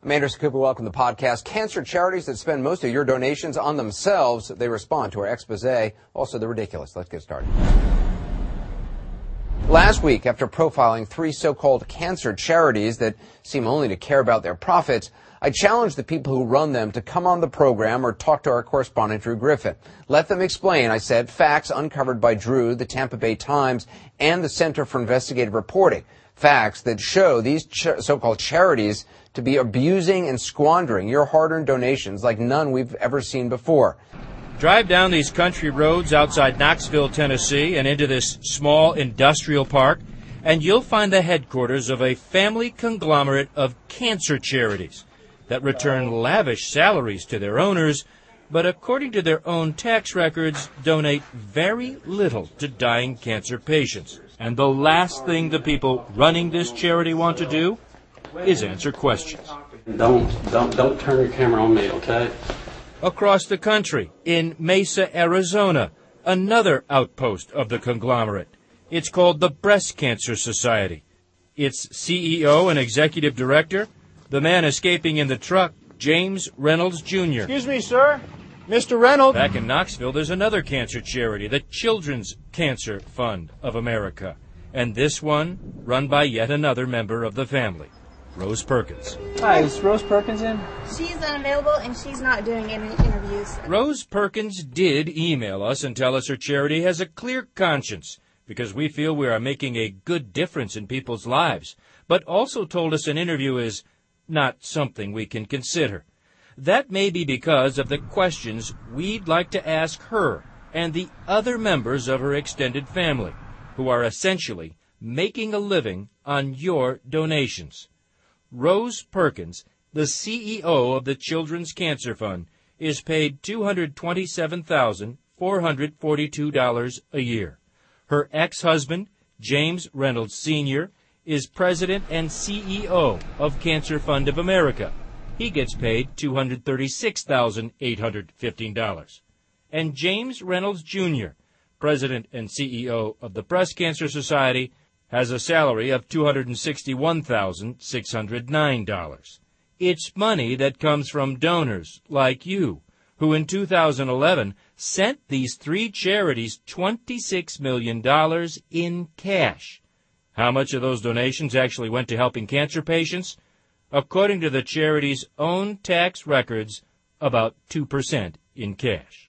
I'm Anderson Cooper. Welcome to the podcast. Cancer charities that spend most of your donations on themselves, they respond to our expose. Also, they're ridiculous. Let's get started. Last week, after profiling 3 so-called cancer charities that seem only to care about their profits, I challenged the people who run them to come on the program or talk to our correspondent, Drew Griffin. Let them explain, I said, facts uncovered by Drew, the Tampa Bay Times, and the Center for Investigative Reporting. Facts that show these so-called charities to be abusing and squandering your hard-earned donations like none we've ever seen before. Drive down these country roads outside Knoxville, Tennessee, and into this small industrial park, and you'll find the headquarters of a family conglomerate of cancer charities that return lavish salaries to their owners, but according to their own tax records, donate very little to dying cancer patients. And the last thing the people running this charity want to do is answer questions. Don't turn your camera on me, okay? Across the country, in Mesa, Arizona, another outpost of the conglomerate. It's called the Breast Cancer Society. Its CEO and executive director, the man escaping in the truck, James Reynolds, Jr. Excuse me, sir. Mr. Reynolds. Back in Knoxville, there's another cancer charity, the Children's Cancer Fund of America. And this one run by yet another member of the family, Rose Perkins. Hi, is Rose Perkins in? She's unavailable and she's not doing any interviews. Rose Perkins did email us and tell us her charity has a clear conscience because we feel we are making a good difference in people's lives, but also told us an interview is not something we can consider. That may be because of the questions we'd like to ask her and the other members of her extended family, who are essentially making a living on your donations. Rose Perkins, the CEO of the Children's Cancer Fund, is paid $227,442 a year. Her ex-husband, James Reynolds Sr., is president and CEO of Cancer Fund of America. He gets paid $236,815. And James Reynolds Jr., president and CEO of the Breast Cancer Society, has a salary of $261,609. It's money that comes from donors like you, who in 2011 sent these 3 charities $26 million in cash. How much of those donations actually went to helping cancer patients? According to the charity's own tax records, about 2% in cash.